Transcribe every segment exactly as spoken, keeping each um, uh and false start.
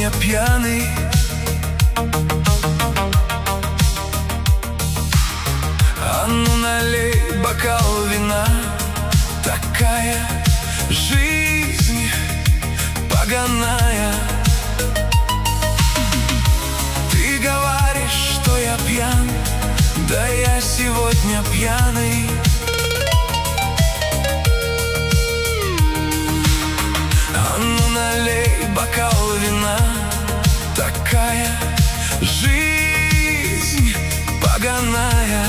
сегодня пьяный. А ну налей бокал вина. Такая жизнь поганая. Ты говоришь, что я пьян, да я сегодня пьяный. А ну налей бокал вина. Такая жизнь поганая.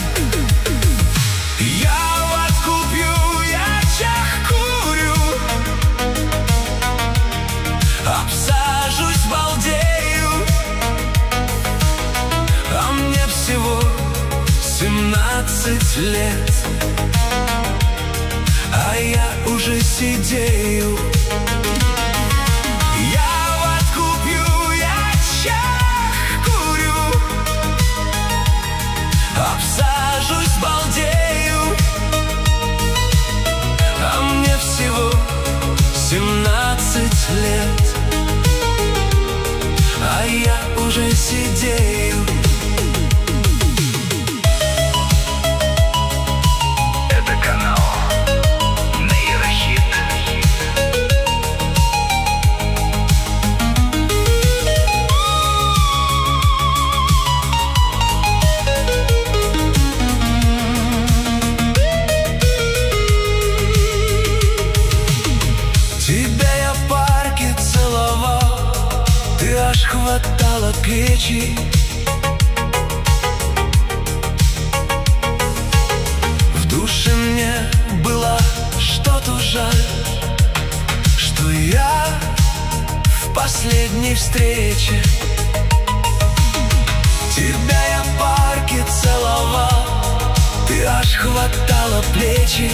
Я водку пью, я чах-курю, обсажусь, балдею. А мне всего семнадцать лет, а я уже сидею. Я водку пью, я чах-курю, обсажусь, балдею. А мне всего семнадцать лет, а я уже сидею. Это канал Нейрохит. Тебя я в парке целовал, ты аж хватала плечи. В душе мне было что-то жаль, что я в последней встрече. Тебя я в парке целовал, ты аж хватала плечи.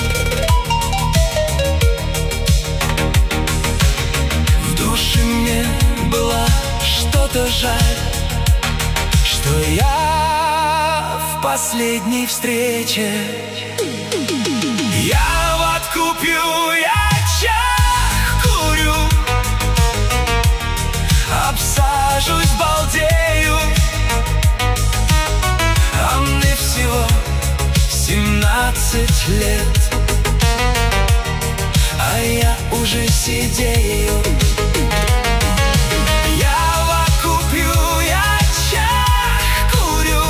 В душе мне было что-то жаль, что я в последней встрече. Я водку пью, я чах-курю, обсажусь, балдею. А мне всего семнадцать лет, а я уже сидею. Я водку пью, я чах-курю,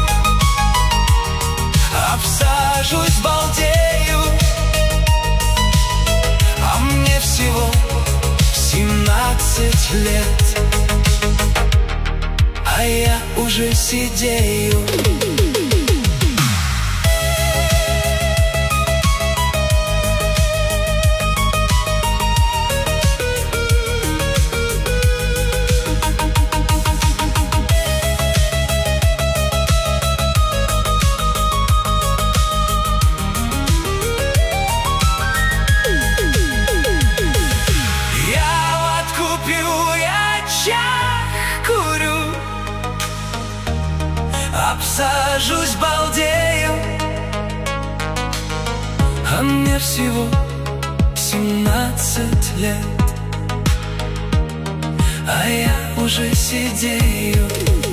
обсажусь, балдею. А мне всего семнадцать лет, а я уже сидею. Чах-курю, обсажусь, балдею. А мне всего семнадцать лет, а я уже сидею.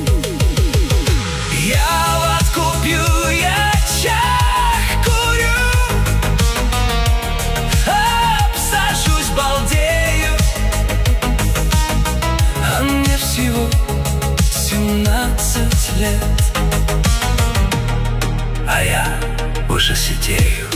Я водку пью, я чах-курю, обсажусь, балдею. А мне всего семнадцать лет, а я уже сидею.